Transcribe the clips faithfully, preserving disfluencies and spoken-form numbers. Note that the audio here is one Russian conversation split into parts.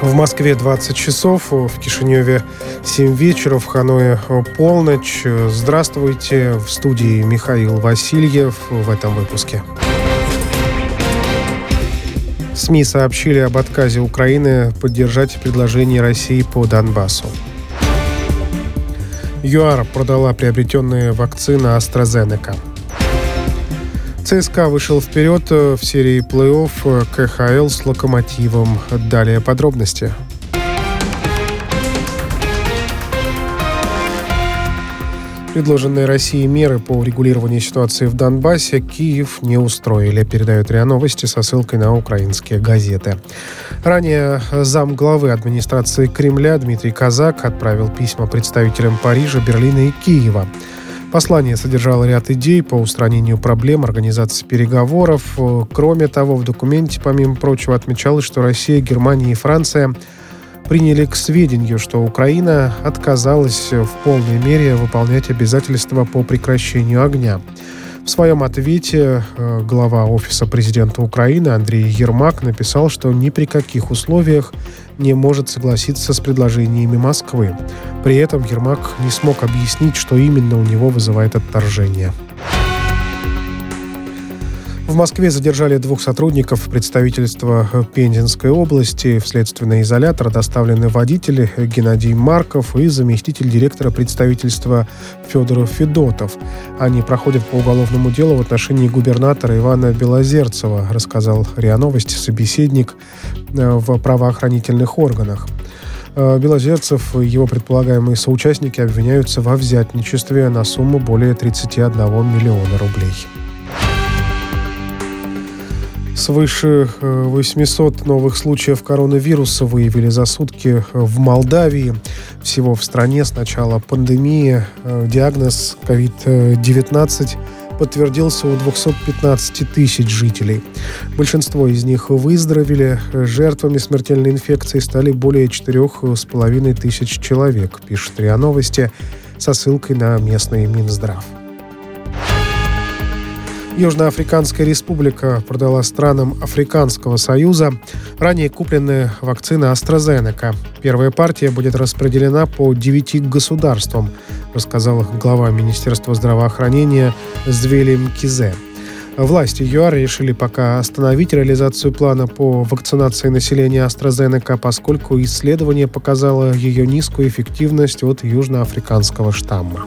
В Москве двадцать часов, в Кишиневе семь вечера, в Ханое полночь. Здравствуйте, в студии Михаил Васильев в этом выпуске. СМИ сообщили об отказе Украины поддержать предложение России по Донбассу. ЮАР продала приобретенные вакцины AstraZeneca. ЦСКА вышел вперед в серии плей-офф ка ха эл с «Локомотивом». Далее подробности. Предложенные Россией меры по урегулированию ситуации в Донбассе Киев не устроили, передают РИА Новости со ссылкой на украинские газеты. Ранее замглавы администрации Кремля Дмитрий Казак отправил письма представителям Парижа, Берлина и Киева. Послание содержало ряд идей по устранению проблем организации переговоров. Кроме того, в документе, помимо прочего, отмечалось, что Россия, Германия и Франция приняли к сведению, что Украина отказалась в полной мере выполнять обязательства по прекращению огня. В своем ответе глава Офиса президента Украины Андрей Ермак написал, что ни при каких условиях не может согласиться с предложениями Москвы. При этом Ермак не смог объяснить, что именно у него вызывает отторжение. В Москве задержали двух сотрудников представительства Пензенской области. В следственный изолятор доставлены водитель Геннадий Марков и заместитель директора представительства Федор Федотов. Они проходят по уголовному делу в отношении губернатора Ивана Белозерцева, рассказал РИА Новости собеседник в правоохранительных органах. Белозерцев и его предполагаемые соучастники обвиняются во взятничестве на сумму более тридцать один миллион рублей. Свыше восемьсот новых случаев коронавируса выявили за сутки в Молдавии. Всего в стране с начала пандемии диагноз ковид девятнадцать подтвердился у двухсот пятнадцати тысяч жителей. Большинство из них выздоровели. Жертвами смертельной инфекции стали более четырех с половиной тысяч человек, пишет РИА Новости со ссылкой на местный Минздрав. Южноафриканская республика продала странам Африканского союза ранее купленные вакцины AstraZeneca. Первая партия будет распределена по девяти государствам, рассказал глава Министерства здравоохранения Звели Мкизе. Власти ЮАР решили пока остановить реализацию плана по вакцинации населения AstraZeneca, поскольку исследование показало ее низкую эффективность от южноафриканского штамма.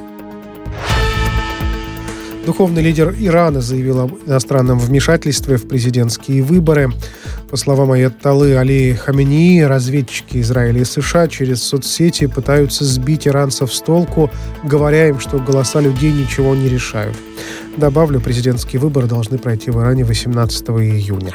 Духовный лидер Ирана заявил об иностранном вмешательстве в президентские выборы. По словам аятоллы Али Хаменеи, разведчики Израиля и США через соцсети пытаются сбить иранцев с толку, говоря им, что голоса людей ничего не решают. Добавлю, президентские выборы должны пройти в Иране восемнадцатого июня.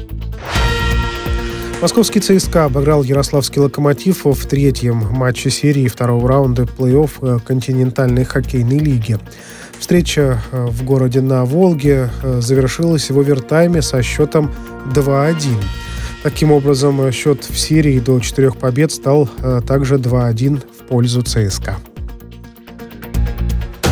Московский ЦСКА обыграл Ярославский «Локомотив» в третьем матче серии второго раунда плей-офф континентальной хоккейной лиги. Встреча в городе на Волге завершилась в овертайме со счетом два один. Таким образом, счет в серии до четырех побед стал также два один в пользу ЦСКА.